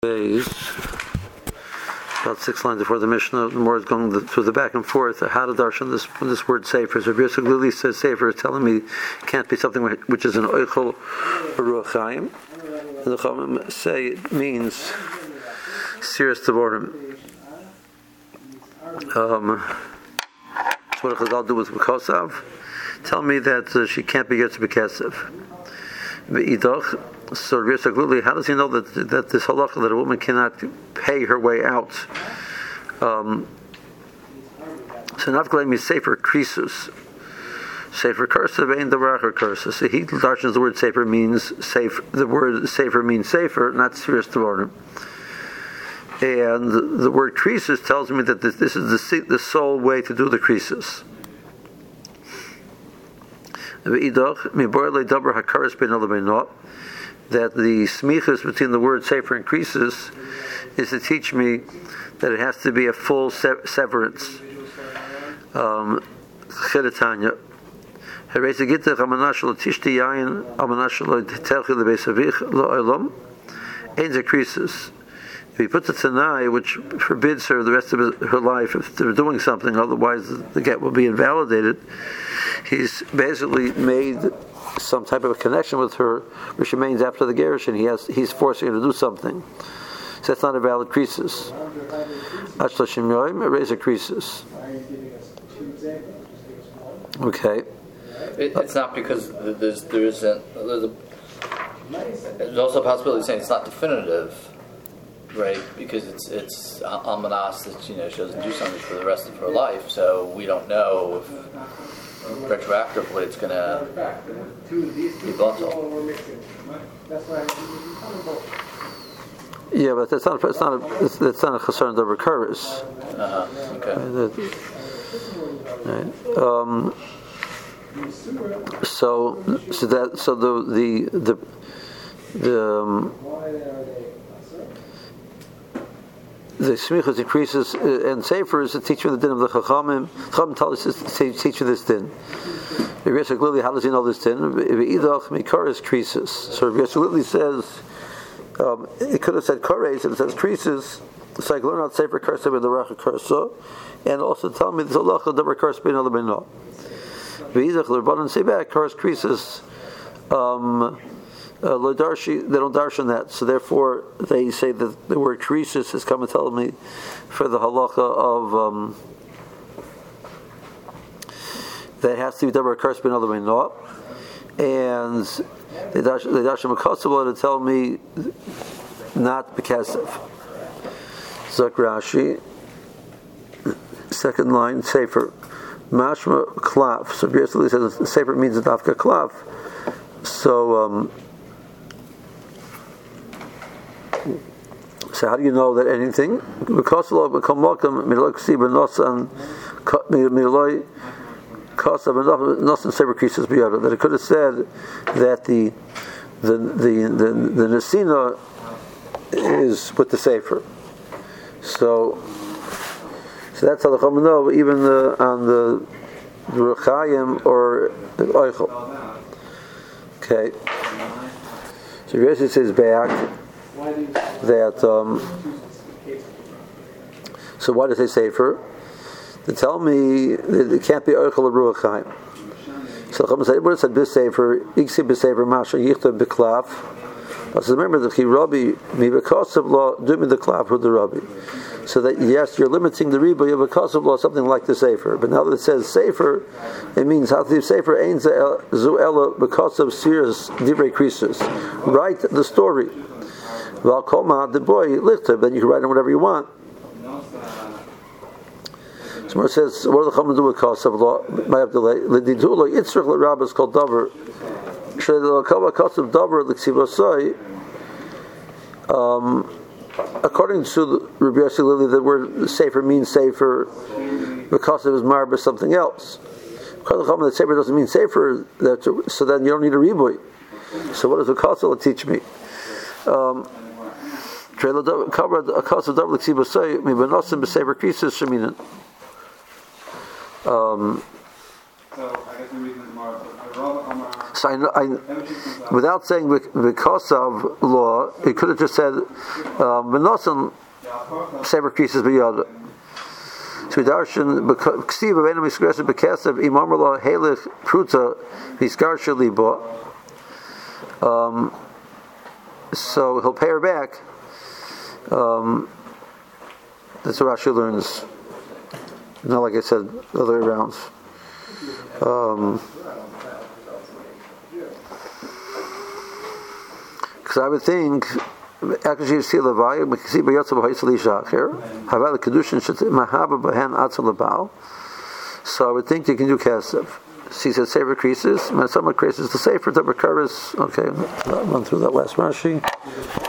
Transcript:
Days, about 6 lines before the Mishnah, the more is going through the back and forth. How to darshan this word sefer? So Rabbi Yosef Glili says sefer is telling me it can't be something which is an oichel or ruach chaim. And the Chachamim say it means serious devorim. That's what a chazal do with Bekosav. Tell me that she can't be yet to be Bekesav. Be'idach. So Rabbi Yosef Glili, how does he know that this halacha that a woman cannot pay her way out? So not glad me sefer krisus, sefer kursiv ain't the racher kursus. So he darshans the word sefer means safe. The word sefer means safer, not serious devorim. And the word krisus tells me that this is the sole way to do the krisus. That the smichus between the word sefer and krisus is to teach me that it has to be a full severance. Cheretanya. If he puts a tanai which forbids her the rest of her life if they're doing something, otherwise the get will be invalidated, he's basically made some type of a connection with her which remains after the gerushin. He's forcing her to do something. So that's not a valid krisis. Ashlashim yoim, erase a krisis. Okay. It's not because there's also a possibility of saying it's not definitive, right? Because it's almanas that she doesn't do something for the rest of her life, so we don't know if retroactively it's going to be bottled. Yeah, but that's not a chasarn that recurs. Okay. Right. So the smichas increases and sefer is to teach you the din of the chachamim. Chachamim tell us to teach you this din. Rabbi Yosef Glili, how does he know this din? Idach mikaris krisis. So Rabbi Yosef Glili says it could have said kares and it says krisis. So I can learn out sefer karsa with the racha karsa, and also tell me this halacha davar karsa bein other bein. Idach l'rabbanan say back karis krisis. They don't darshan that, so therefore they say that the word krisis is coming to tell me for the halacha of that has to be davar kars ben other way not, and they darshan mekasavla to tell me not bekasav. Zak Rashi, second line sefer mashma klaf. So basically says sefer means a dafka klaf. So how do you know that anything? Because of the that it could have said that the nesina is with the sefer. So that's how the chachamim know, even on the ruchayim or the oichel. Okay. So Rashi says back that so why does they sefer? To tell me that it can't be oichel or ruach chaim. So the Chachamim said, what it said b'sefer, iksi b'sefer masha yichtav b'klaf. But remember the chirabi mi b'kosav law do me the klaf with the rabbi. So that yes, you're limiting the riba of a kosav law something like the sefer. But now that it says sefer, it means how to sefer ein zu ela b'kosav serious divrei krisus. Write the story. Val koma the boy lichter, then you can write on whatever you want. Someone says, what do the Chachamim do with kosav law? My Abdullah, l'didulo yitzrich l'rabbis called davar. According to Rabbi Yosef Glili, the word sefer means sefer because it was marba something else. Because the sefer doesn't mean sefer, so then you don't need a riboy. So what does the kosav teach me? So without saying because of law, it could have just said Menosan sever creases b'yada. So darshan ksiv of enemy suggested b'kesav imam law helich pruta hiskar shaliba. So he'll pay her back. That's what Rashi learns. Not like I said, the other way around. Because I would think, actually, you see Levaya, we can see Bayatza B'Haisali Shachir, Havala Kedushin Shet Mahaba Bahan Atzal Lebal. So I would think you can do Kesef. She said Sefer creases, when someone creases the Sefer, the Bakaris. Okay, I'll run through that last Rashi.